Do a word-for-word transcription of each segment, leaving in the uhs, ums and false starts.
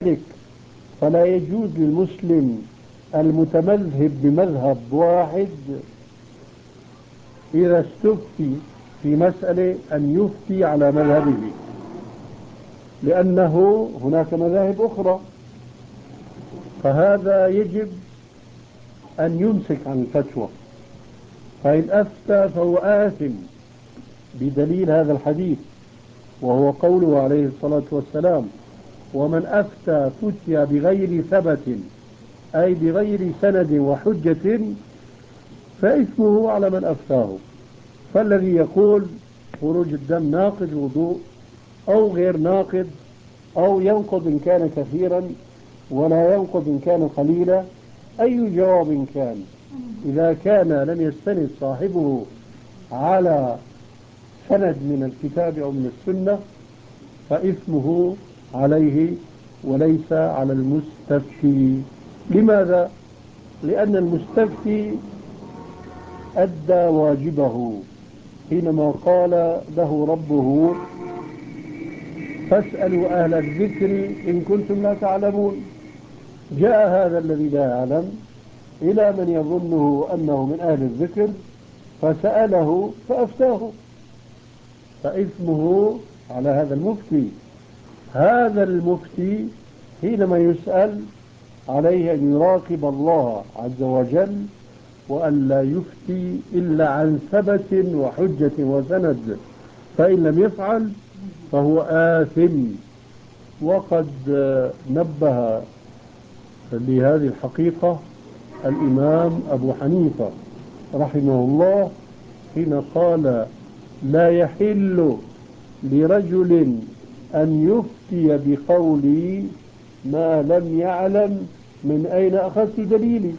فلا يجوز للمسلم المتمذهب بمذهب واحد إذا استفتي في مسألة أن يفتي على مذهبه، لأنه هناك مذاهب أخرى، فهذا يجب أن يمسك عن الفتوى. فإن أفتى فهو آثم بدليل هذا الحديث، وهو قوله عليه الصلاة والسلام: ومن أفتى فتي بغير ثبت، أي بغير سند وحجة، فإثمه على من أفتاه. فالذي يقول خروج الدم ناقض الوضوء أو غير ناقض، أو ينقض إن كان كثيرا ولا ينقض إن كان قليلا، أي جواب كان، إذا كان لم يستند صاحبه على سند من الكتاب أو من السنة فإثمه عليه وليس على المستفتي. لماذا؟ لأن المستفتي أدى واجبه حينما قال له ربه: فاسألوا أهل الذكر إن كنتم لا تعلمون. جاء هذا الذي لا يعلم إلى من يظنه أنه من أهل الذكر فسأله فأفتاه، فإثمه على هذا المفتي. هذا المفتي حينما يسأل عليه أن يراقب الله عز وجل وأن لا يفتي إلا عن ثبت وحجة وسند، فإن لم يفعل فهو آثم. وقد نبه لهذه الحقيقة الإمام أبو حنيفة رحمه الله حين قال: لا يحل لرجل أن يفتي بقولي ما لم يعلم من أين أخذت دليلي.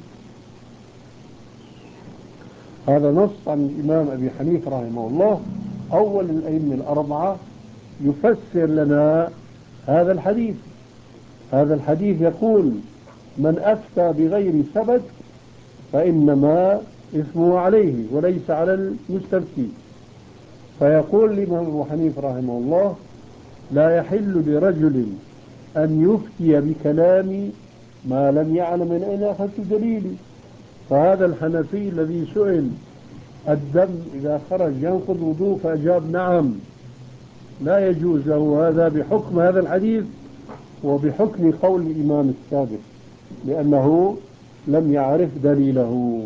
هذا نص عن الإمام أبي حنيفة رحمه الله، أول الأئمة الأربعة، يفسر لنا هذا الحديث. هذا الحديث يقول: من أفتى بغير ثبت فإنما إثمه عليه وليس على المستفتي. فيقول الإمام أبو حنيفة رحمه الله: لا يحل لرجل أن يفتي بكلام ما لم يعلم من أين أخذت دليلي. فهذا الحنفي الذي سئل: الدم إذا خرج ينقض وضوء؟ فأجاب: نعم، لا يجوز له هذا بحكم هذا الحديث وبحكم قول الإمام السابق، لأنه لم يعرف دليله.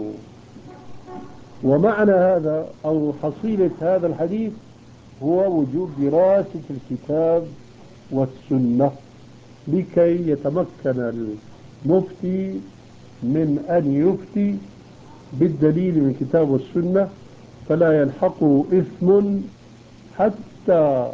ومعنى هذا أو حصيلة هذا الحديث هو وجوب دراسة الكتاب والسنة لكي يتمكن المفتي من أن يفتي بالدليل من الكتاب والسنة، فلا يلحقه إثم حتى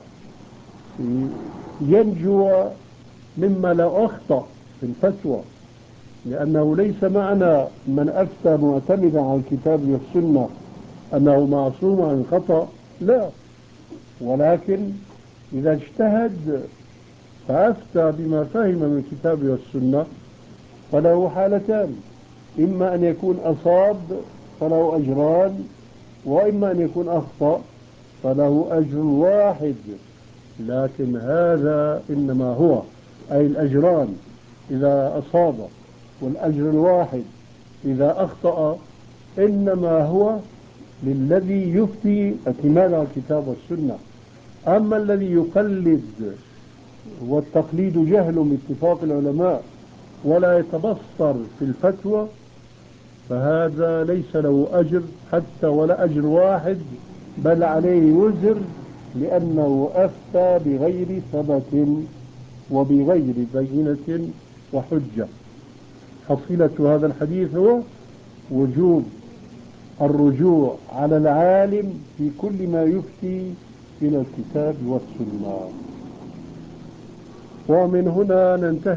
ينجو مما لا أخطأ في الفتوى. لأنه ليس معنى من أفتى معتمدا على الكتاب والسنة أنه معصوم عن الخطأ، لا، ولكن إذا اجتهد فأفتى بما فهم من الكتاب والسنة فله حالتان: إما أن يكون أصاب فله أجران، وإما أن يكون أخطأ فله أجر واحد. لكن هذا إنما هو أي الأجران إذا أصاب والأجر الواحد إذا أخطأ، إنما هو للذي يفتي اعتماد على الكتاب والسنة. أما الذي يقلد، والتقليد جهل باتفاق العلماء، ولا يتبصر في الفتوى، فهذا ليس له أجر حتى ولا أجر واحد، بل عليه وزر، لأنه أفتى بغير ثبت وبغير بينة وحجة. حصيلة هذا الحديث هو وجوب الرجوع على العالم في كل ما يفتي إلى الكتاب والسنة. ومن هنا ننتهي